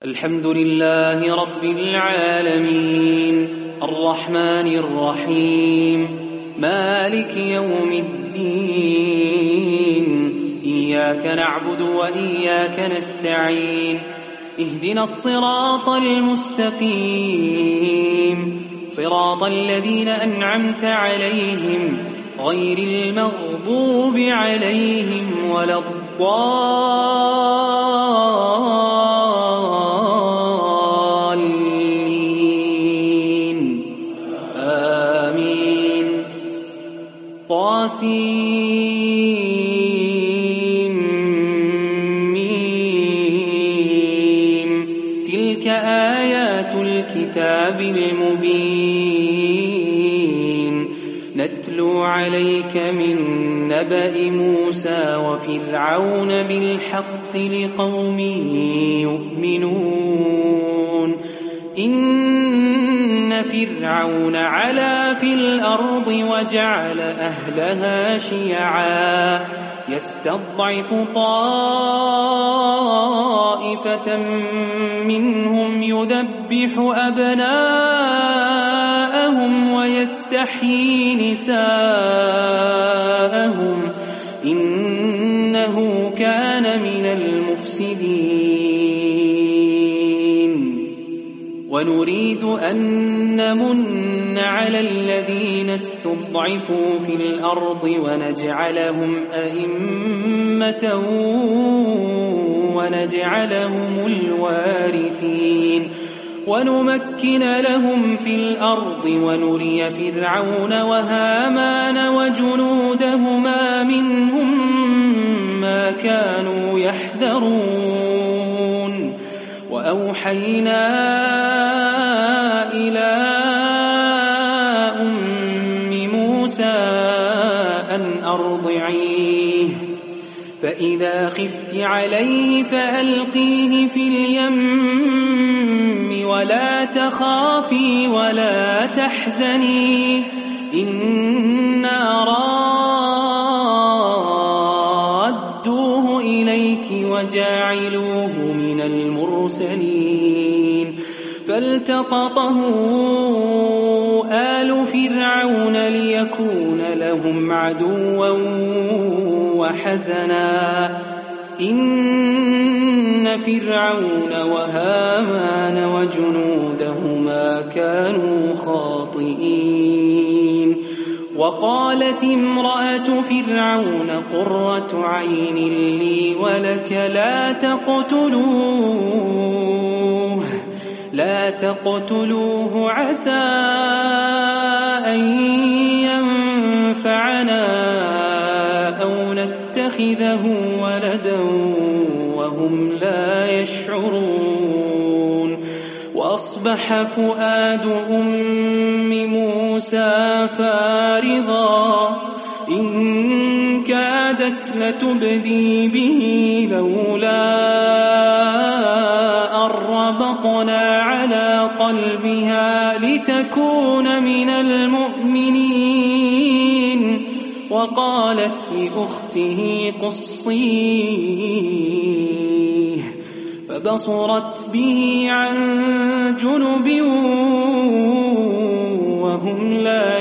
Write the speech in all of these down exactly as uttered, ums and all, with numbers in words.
الحمد لله رب العالمين الرحمن الرحيم مالك يوم الدين إياك نعبد وإياك نستعين اهدنا الصراط المستقيم صراط الذين أنعمت عليهم غير المغضوب عليهم ولا الضالين آمين. طاسيم ميم. تلك آيات الكتاب المبين نتلو عليك من نبأ موسى وفرعون بالحق لقوم يؤمنون. إن فرعون علا في الأرض وجعل أهلها شيعا يستضعف طائفة منهم يذبح أبناءهم ويستحيي نساءهم إنه كان من المفسدين. ونريد أن نمن على الذين استضعفوا في الأرض ونجعلهم أئمة ونجعلهم الوارثين ونمكن لهم في الأرض ونري فرعون وهامان وجنودهما منهم ما كانوا يحذرون. وأوحينا إلى أم موسى أن أرضعيه فإذا خفت عليه فألقيه في اليم ولا تخافي ولا تحزني إنا رادوه إليك وجاعلوه من المرسلين. فالتقطه آل فرعون ليكون لهم عدوا وحزنا إن فرعون وهامان وجنودهما كانوا خاطئين. وقالت امرأة فرعون قرة عين لي ولك لا تقتلوه لا تقتلوه عسى أن ينفعنا أو نتخذه ولدا وهم لا يشعرون. وأصبح فؤاد أم موسى فارغا إن كادت لتبدي به لولا أن ربطنا على قلبها لتكون من المؤمنين. وقالت لأخته قصيه فبصرت به عن جنب وهم لا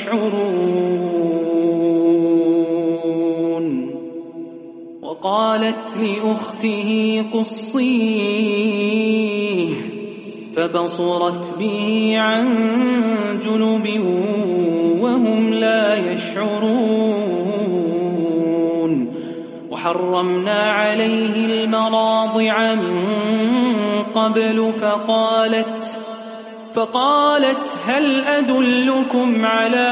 يشعرون. وقالت لأخته قصيه فبصرت به عن جنب وهم لا يشعرون. وحرمنا عليه المراضع من قبل فقالت فقالت هل أدلكم على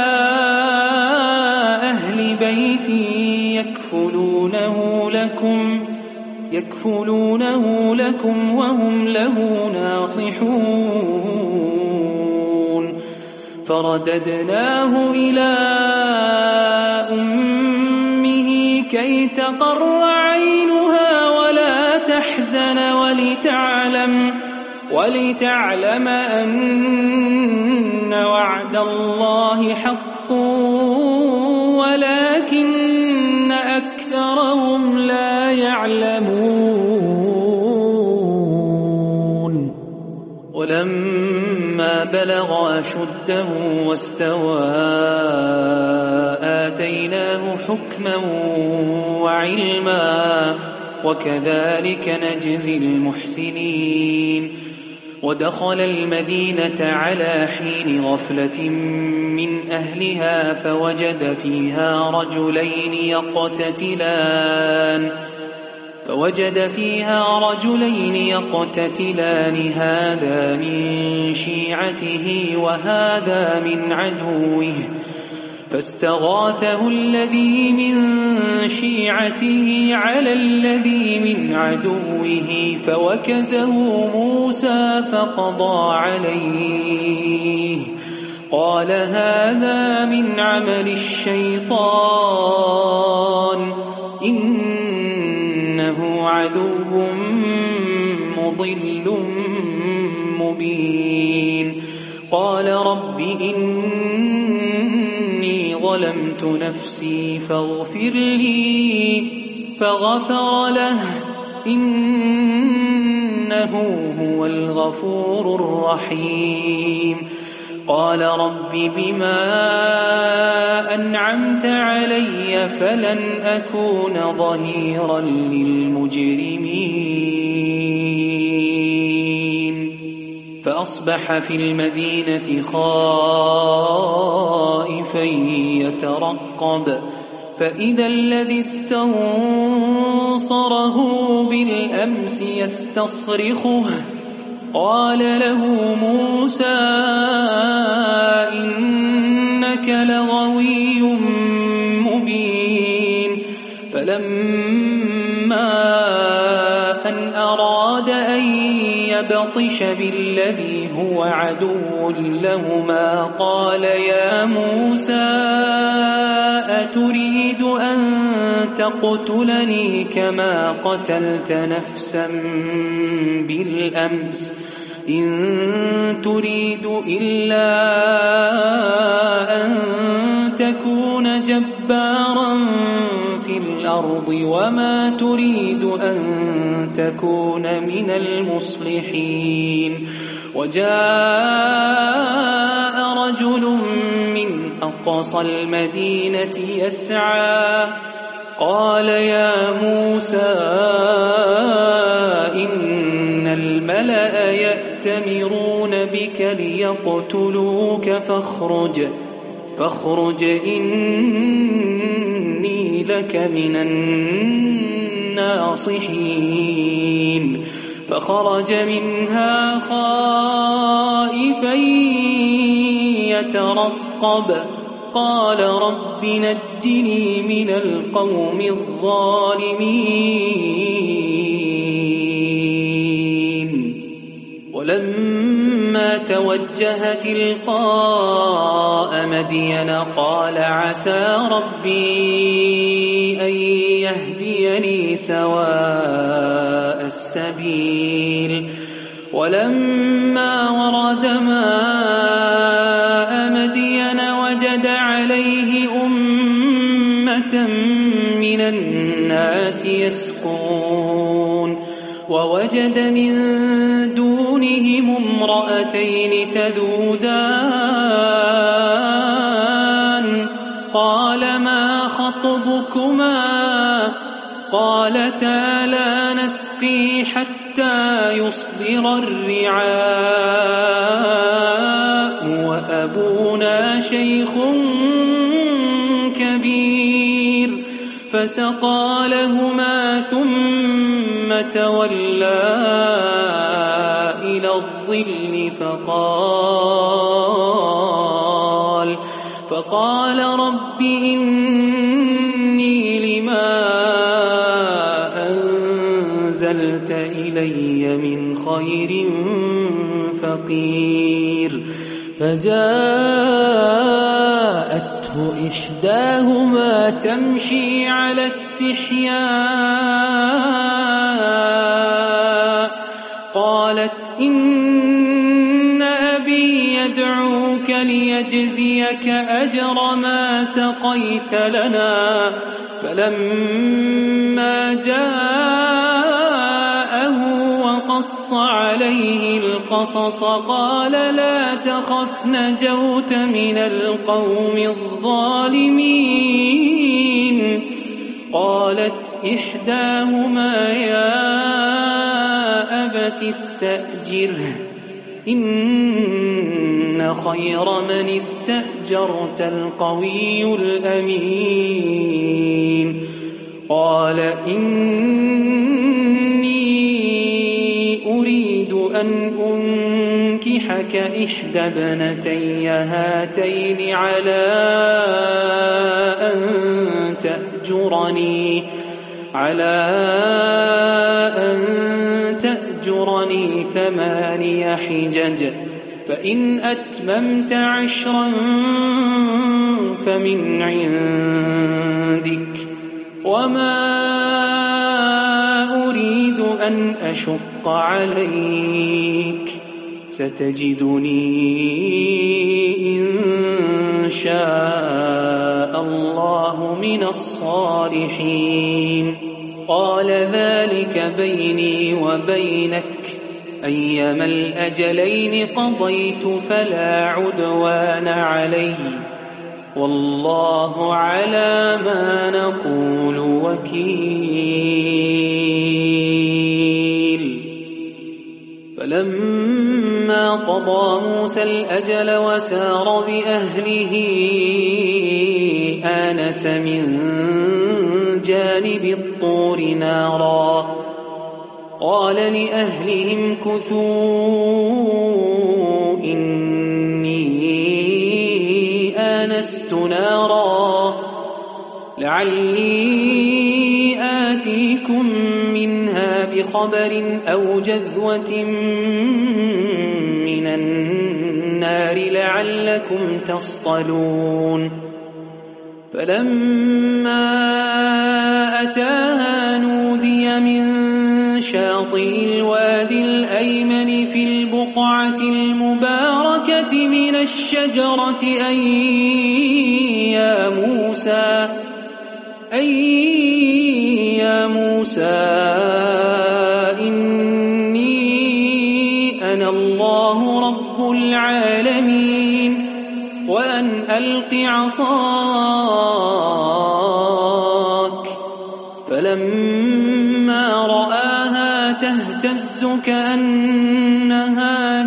أهل بيت يكفلونه لكم يكفلونه لكم وهم له ناصحون. فرددناه إلى أمه كي تقر عينها ولا تحزن ولتعلم ولتعلم أن وعد الله حق ولكن أكثرهم لا يعلمون. ولما بلغ أشده واستوى آتيناه حكما وعلما وكذلك نجزي المحسنين. ودخل المدينة على حين غفلة من أهلها فوجد فيها رجلين يقتتلان فوجد فيها رجلين يقتتلان هذا من شيعته وهذا من عدوه فاستغاثه الذي من شيعته على الذي من عدوه فوكزه موسى فقضى عليه قال هذا من عمل الشيطان إنه عدو مضل مبين. قال رب إني ظلمت نفسي فاغفر لي فغفر له إنه هو الغفور الرحيم. قال رب بما أنعمت علي فلن أكون ظهيرا للمجرمين. فأصبح في المدينة خائفا يترقب فإذا الذي استنصره بالأمس يستصرخه قال له موسى إنك لغوي مبين. فلما أن أراد أن يبطش بالذي هو عدو لهما قال يا موسى أتريد أن تقتلني كما قتلت نفسا بالأمس إن تريد إلا أن تكون جبارا في الأرض وما تريد أن تكون من المصلحين. وجاء رجل من أقصى المدينة يسعى قال يا موسى إن الملأ يأتمرون بك ليقتلوك فاخرج فاخرج إني لك من الناصحين. فخرج منها خائفا يترقب قال رب نجني من القوم الظالمين. ولما توجه تلقاء مدين قال عسى ربي أن يهديني سواء السبيل. ولما ورد ماء مدين وجد عليه أمة من الناس يسقون ووجد من دونهم امرأتين تذودان قال ما خطبكما قالتا لا نسقي حتى يصدر الرعاء وأبونا شيخ كبير فسقى لهما ثم تولى إلى الظل فقال فقال رب إني لما أنزلت إلي من خير فقير. فجاءته إحداهما تمشي على استحياء قالت إن أبي يدعوك ليجزيك أجر ما سقيت لنا. فلما جاءه وقص عليه القصص قال لا تخف نجوت من القوم الظالمين قالت إحداهما يا أبت استأجره إن خير من استأجرت القوي الأمين قال إني أريد أن أنكحك إحدى ابنتي هاتين على أن تأجرني على أن تأجرني ثماني حجج فإن أتممت عشرا فمن عندك وما أريد أن أشق عليك ستجدني إن شاء الله من الصالحين قال ذلك بيني وبينك أيما الأجلين قضيت فلا عدوان علي والله على ما نقول وكيل فلما قضى موسى الأجل وسار بأهله آنس من جانب الطور نارا قال لأهلهم كثوا إني آنست نارا لعلي آتيكم منها بخبر أو جذوة من النار لعلكم تصطلون فلما أتاها نودي من شاطئ الوادي الأيمن في البقعة المباركة من الشجرة أي يا موسى أي يا موسى إني أنا الله رب العالمين وأن ألق عصاك فلما رآها تهتز كأنها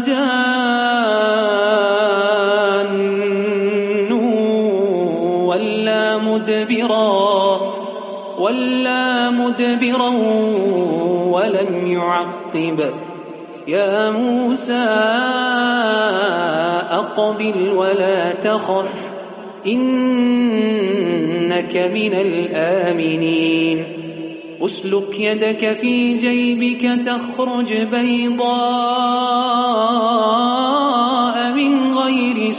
جان ولا مدبرا ولا مدبرا ولم يعقب يا موسى أقبل ولا تخف إنك من الآمنين أسلك يدك في جيبك تخرج بيضاء من غير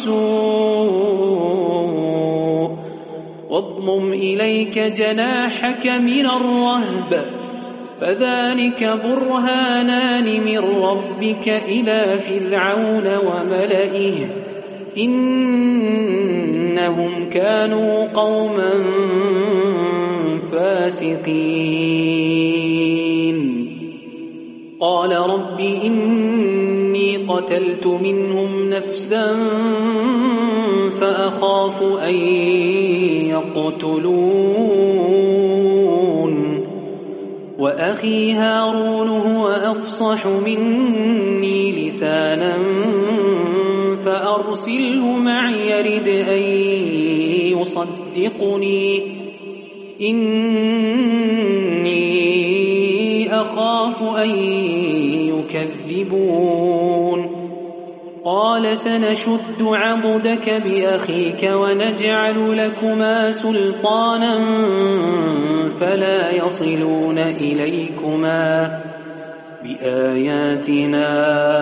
سوء واضمم إليك جناحك من الرهب فذلك برهانان من ربك إلى فرعون وملئه إنهم كانوا قوما فاسقين قال رب إني قتلت منهم نفسا فأخاف أن يقتلون وأخي هارون هو أفصح مني لسانا فأرسله معي يرد أن يصدقني إني أخاف أن يكذبون قال سنشد عضدك بأخيك ونجعل لكما سلطانا فلا يصلون إليكما بآياتنا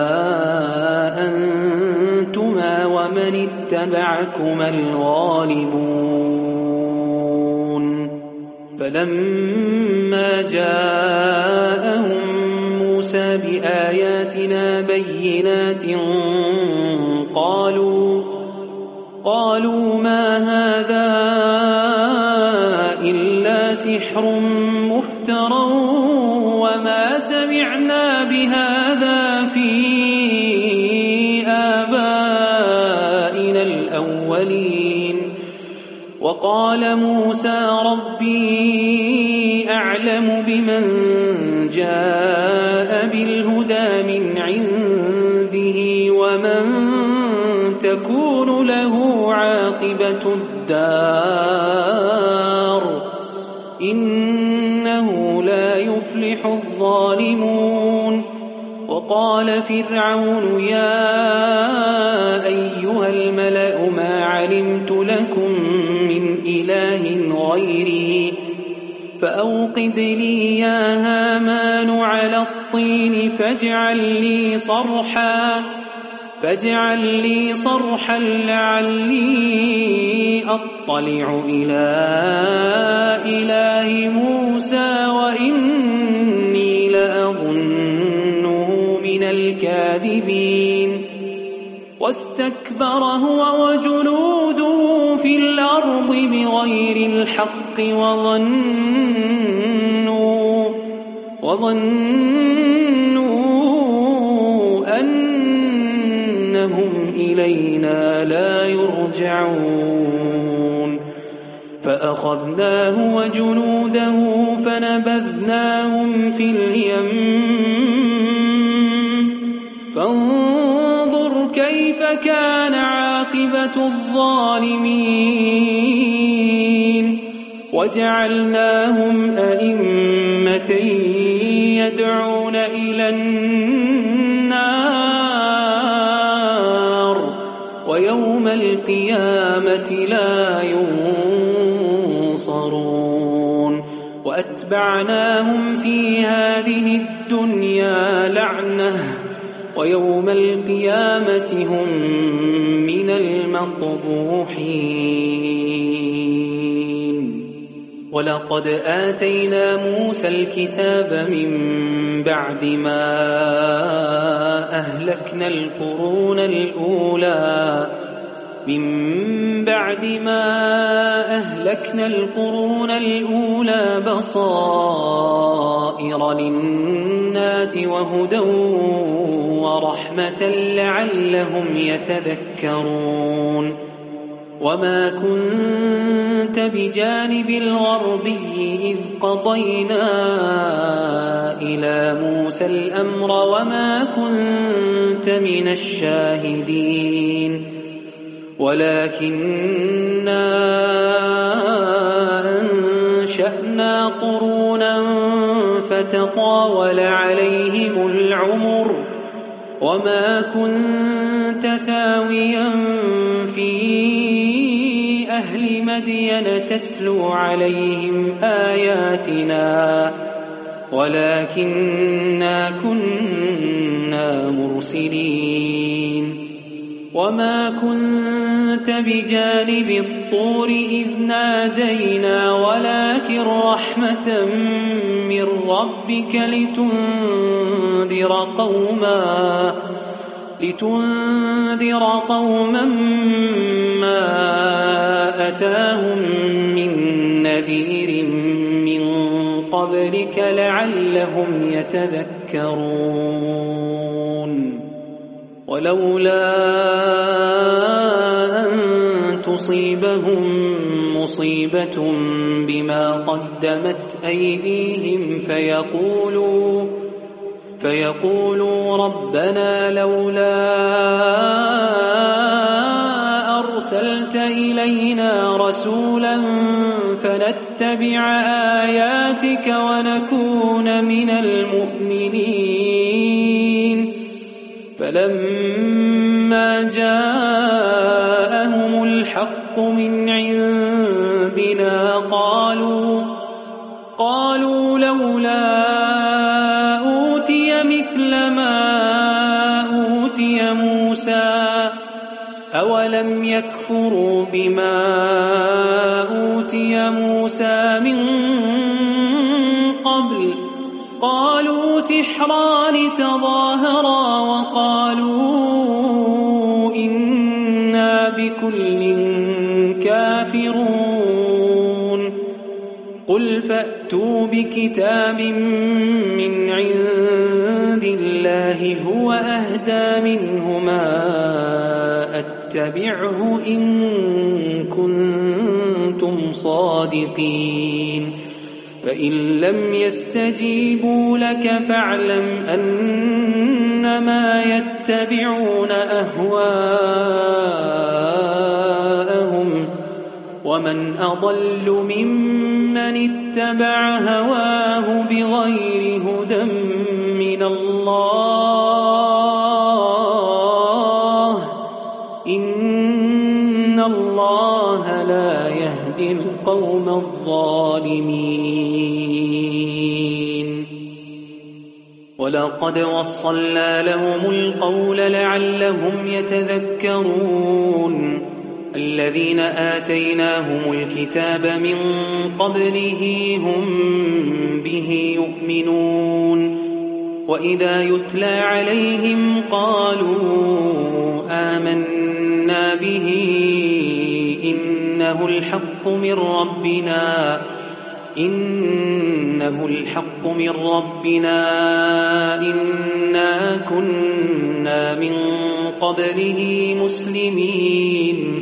أنتما ومن اتبعكما الغالبون فلما جاءهم موسى بآياتنا بينات قالوا قالوا ما هذا إلا سحر مفترى وما سمعنا بهذا الأولين وقال موسى ربي أعلم بمن جاء بالهدى من عنده ومن تكون له عاقبة الدار إنه لا يفلح الظالمون وقال فرعون يا أيها الملأ ما علمت لكم من إله غيري فأوقد لي يا هامان على الطين فاجعل لي صرحا فاجعل لي صرحا لعلي أطلع إلى إله موسى وإني لأظنه من الكاذبين واستكبر هو وجنوده في الأرض بغير الحق وظنوا وظنوا أنهم إلينا لا يرجعون فأخذناه وجنوده فنبذناهم في اليم فانظر كيف كان عاقبة الظالمين وجعلناهم أئمة يدعون إلى النار ويوم القيامة لا ينصرون وأتبعناهم في هذه الدنيا لعنة ويوم القيامة هم من المقبوحين ولقد آتينا موسى الكتاب من بعد ما أهلكنا القرون الأولى من بعد ما أهلكنا القرون الأولى بصائر للناس وهدى ورحمة لعلهم يتذكرون وما كنت بجانب الغربي إذ قضينا إلى موسى الأمر وما كنت من الشاهدين ولكننا أنشأنا قرونا فتطاول عليهم العمر وما كنت ثاويا في أهل مدين تتلو عليهم آياتنا ولكننا كنا مرسلين وما كنت بجانب الطور إذ نادينا ولكن رحمة من ربك لتنذر قوما لتنذر قوما ما أتاهم من نذير من قبلك لعلهم يتذكرون ولولا أن تصيبهم مصيبة بما قدمت أيديهم فيقولوا فيقولوا ربنا لولا أرسلت إلينا رسولا فنتبع آياتك ونكون من المؤمنين فلما جاءهم الحق من عندنا قالوا قالوا لولا أوتي مثل ما أوتي موسى أولم يكفروا بما أوتي موسى من قبل قالوا سحران تظاهرا وقالوا إنا بكل كافرون قل فأتوا بكتاب من عند الله هو أهدى منهما أتبعه إن كنتم صادقين فإن لم يستجيبوا لك فاعلم أنما يتبعون أهواءهم ومن أضل ممن اتبع هواه بغير هدى من الله إن الله لا يهدي القوم الظالمين ولقد وصلنا لهم القول لعلهم يتذكرون الذين آتيناهم الكتاب من قبله هم به يؤمنون وإذا يتلى عليهم قالوا آمنا به إنه الحق من ربنا إنه الحق من ربنا إنا كنا من قبله مسلمين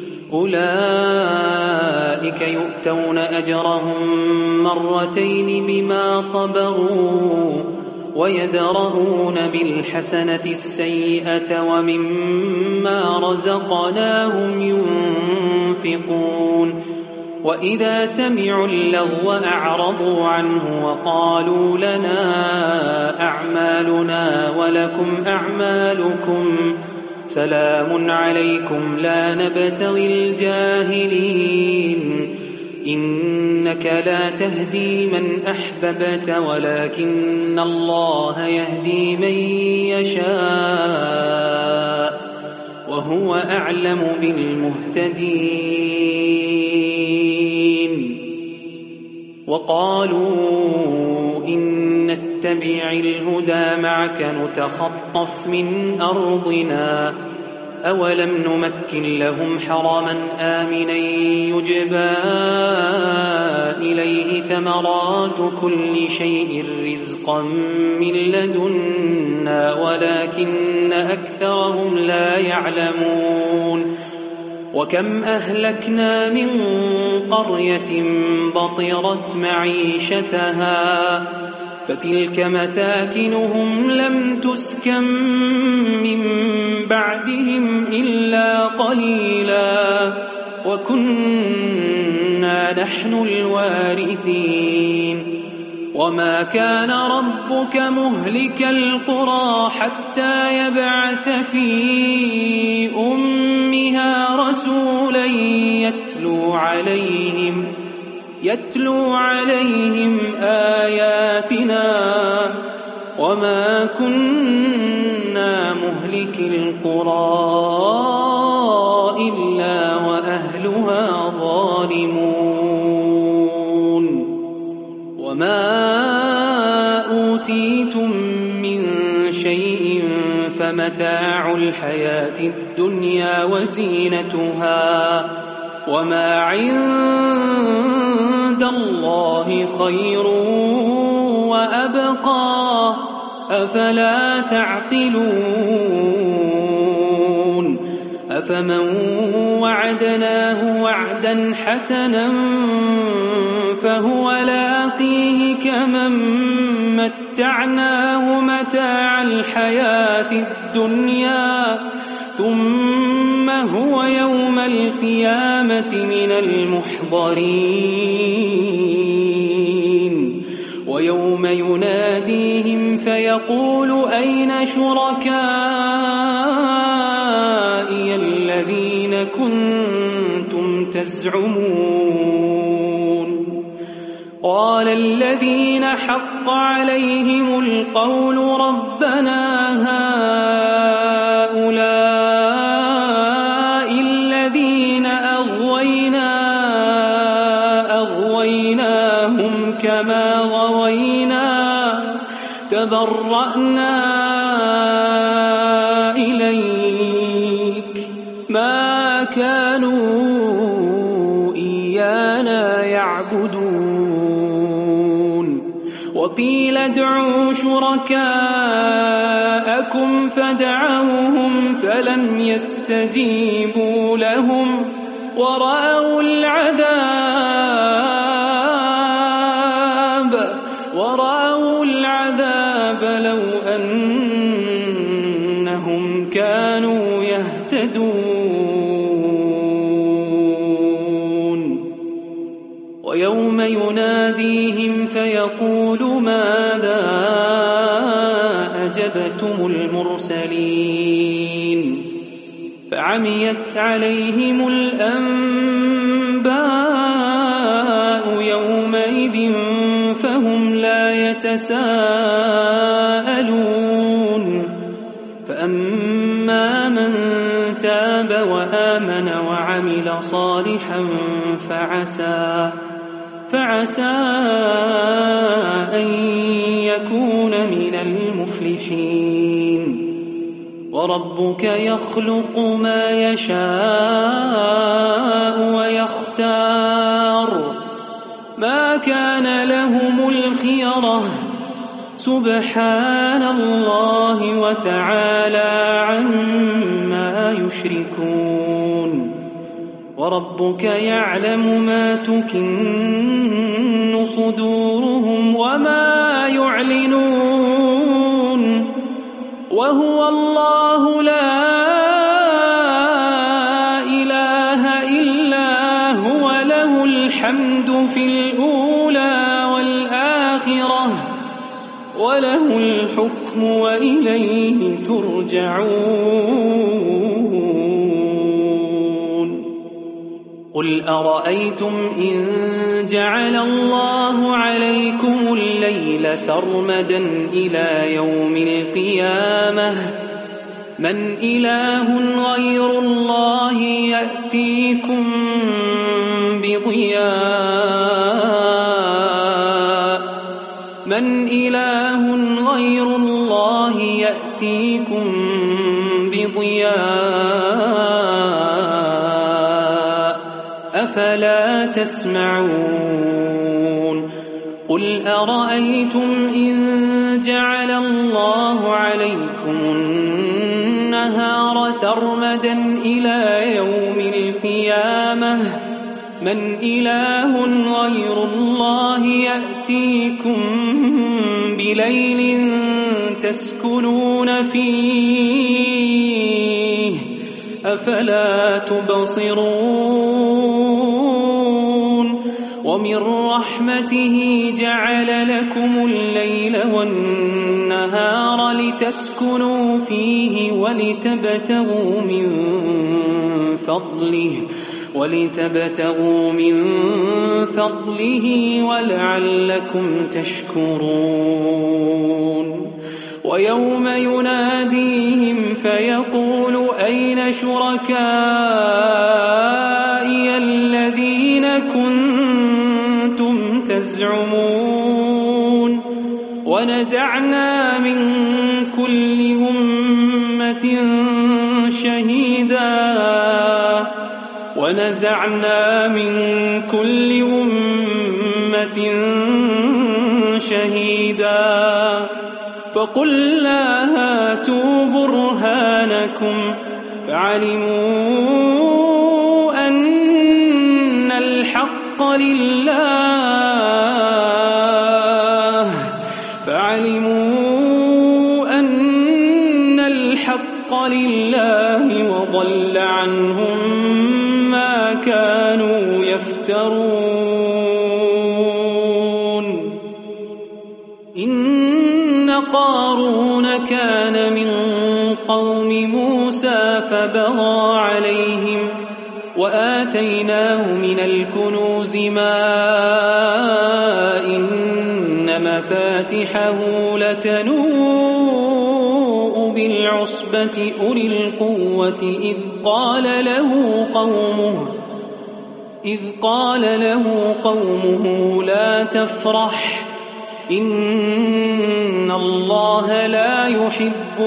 أولئك يؤتون أجرهم مرتين بما صبروا ويدرؤون بالحسنة السيئة ومما رزقناهم ينفقون وإذا سمعوا اللغو أعرضوا عنه وقالوا لنا أعمالنا ولكم أعمالكم سلام عليكم لا نبتغي الجاهلين إنك لا تهدي من أحببت ولكن الله يهدي من يشاء وهو أعلم بالمهتدين وقالوا إن نتبع الهدى معك نتخطف من أرضنا أولم نمكن لهم حرما آمنا يجبى إليه ثمرات كل شيء رزقا من لدنا ولكن أكثرهم لا يعلمون وكم أهلكنا من قرية بطرت معيشتها فتلك مساكنهم لم تسكن من بعدهم إلا قليلا وكنا نحن الوارثين وما كان ربك مهلك القرى حتى يبعث في أمها رسولا يتلو عليهم يتلو عليهم آياتنا وما كنا مهلك القرى إلا وأهلها ظالمون وما أوتيتم من شيء فمتاع الحياة الدنيا وزينتها وما عند الله خير وأبقى أفلا تعقلون أفمن وعدناه وعدا حسنا فهو لاقيه كمن متعناه متاع الحياة الدنيا ثم هو يوم القيامة من المحضرين ويوم يناديهم فيقول أين شركائي الذين كنتم تزعمون قال الذين حق عليهم القول ربنا هؤلاء الذين أغوينا أغويناهم كما غوينا تبرأنا إليك ما كانوا إيانا يعبدون وقيل ادعوا شركاءكم فدعوهم فلم يستجيبوا لهم ورأوا العذاب ورأوا العذاب لو أنهم كانوا يهتدون ويوم يناديهم فيقول ماذا أجبتم المرسلين فعميت عليهم الأنباء يومئذ فهم لا يتساءلون فأما من تاب وآمن وعمل صالحا فعسى فعسى أن يكون من المفلحين وربك يخلق ما يشاء ويختار ما كان لهم الخيرة سبحان الله وتعالى عما يشركون وربك يعلم ما تكن صدورهم وما يعلنون وهو الله لا إله إلا هو له الحمد في الأولى والآخرة وله الحكم وإليه ترجعون قل أرأيتم إن جعل الله عليكم الليل سرمدا إلى يوم القيامة من إله غير الله يأتيكم بضياء من إله غير الله يأتيكم بضياء أفلا تسمعون قل أرأيتم إن جعل الله عليكم النهار سرمدا إلى يوم القيامة من إله غير الله يأتيكم بليل تسكنون فيه أفلا تبصرون ومن رحمته جعل لكم الليل والنهار لتسكنوا فيه ولتبتغوا من فضله ولتبتغوا من فضله ولعلكم تشكرون ويوم يناديهم فيقول أين شركائي الذين كنتم تزعمون ونزعنا من كل أمة شهيدا ونزعنا من كل أمة شهيدا فقلنا هاتوا برهانكم فعلموا أن الحق لله فعلموا أن الحق لله وضل عنهم ما كانوا يفترون إن قارون كان من قوم موسى فبغى عليهم وآتيناه من الكنوز ما إن مفاتحه لتنوء بالعصبة أولي القوة إذ قال له قومه إذ قال له قومه لا تفرح إن الله لا يحب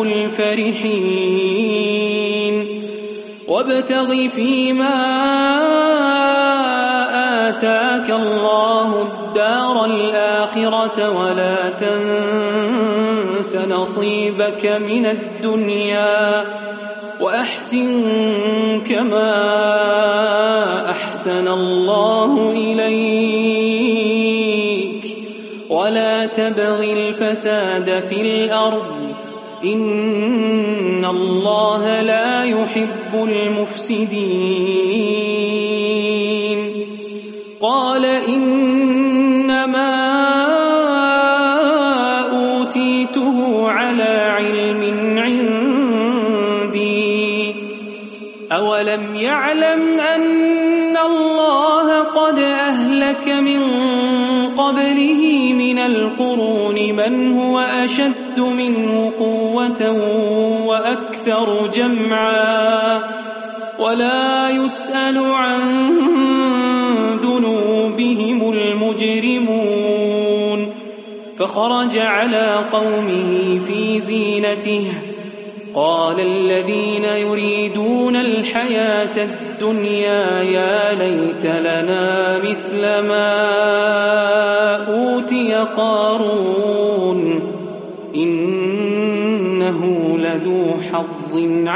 الفرحين وابتغ فيما آتاك الله الدار الآخرة ولا تنس نصيبك من الدنيا وأحسن كما أحسن الله إليك ولا تبغ الفساد في الأرض إن الله لا يحب المفسدين قال إنما أوتيته على علم عندي أولم يعلم أن الله قد أهلك من قبله من القرون من هو أشد منه قوة وأكثر جمعا ولا يسأل عن ذنوبهم المجرمون فخرج على قومه في زينته قال الذين يريدون الحياة الدنيا يا ليت لنا مثل ما أوتي قارون إنه لذو حظ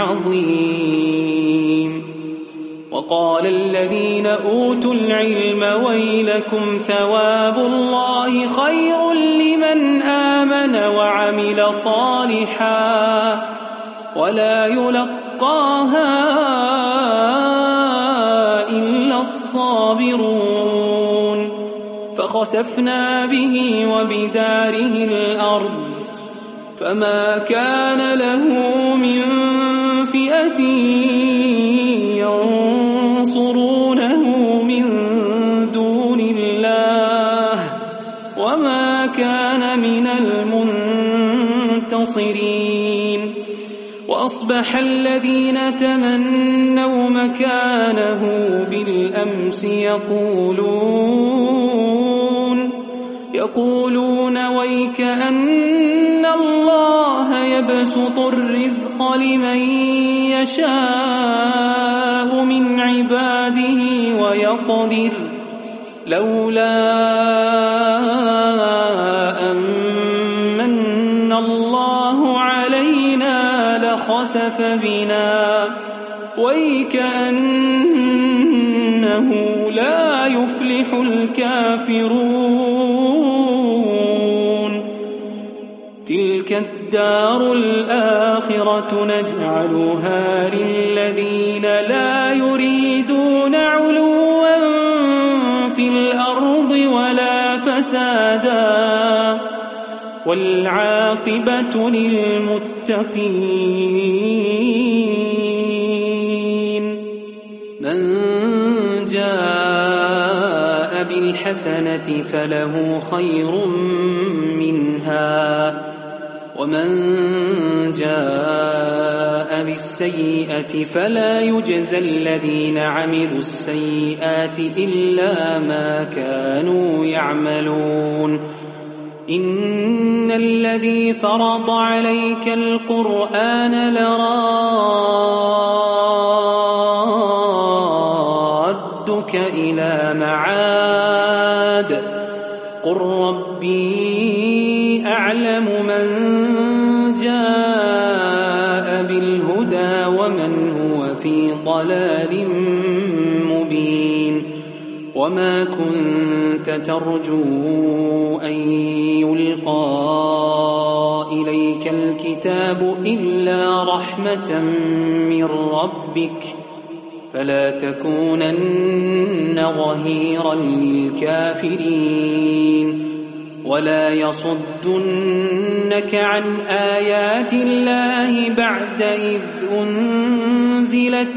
عظيم وقال الذين أوتوا العلم ويلكم ثواب الله خير لمن آمن وعمل صالحا ولا يلقاها إلا الصابرون فخسفنا به وبداره الأرض فما كان له من فئة ينصرونه من دون الله وما كان من المنتصرين وأصبح الذين تمنوا مكانه بالأمس يقولون يقولون ويك أن الله يبسط الرزق لمن يشاء من عباده ويقدر لولا أمن الله علينا لخسف بنا ويكأنه لا يفلح الكافرون تلك الدار الآخرة نجعلها للذين لا يريدون علوا في الأرض ولا فسادا والعاقبة للمتقين من جاء بالحسنة فله خير منها ومن جاء بالسيئة فلا يجزى الذين عملوا السيئات إلا ما كانوا يعملون إن الذي فرض عليك القرآن لرادك إلى معاد قل ربي أعلم من جاء بالهدى ومن هو في ضلال مبين وما كنت ترجو أن يلقى إليك الكتاب إلا رحمة من ربك فلا تكونن ظهيرا للكافرين ولا يصدنك عن آيات الله بعد إذ أنزلت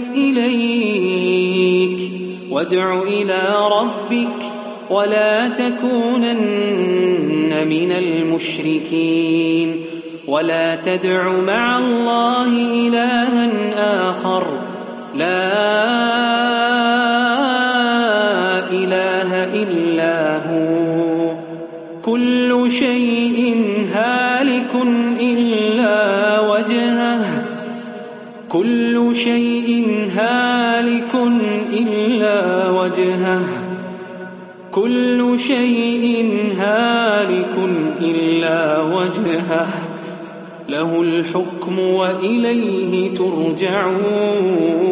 إليك وادع إلى ربك ولا تكونن من المشركين ولا تدع مع الله إلها آخر لا إله إلا هو كل شيء هالك إلا وجهه كل شيء هالك إلا وجهه كل شيء هالك إلا وجهه له الحكم وإليه ترجعون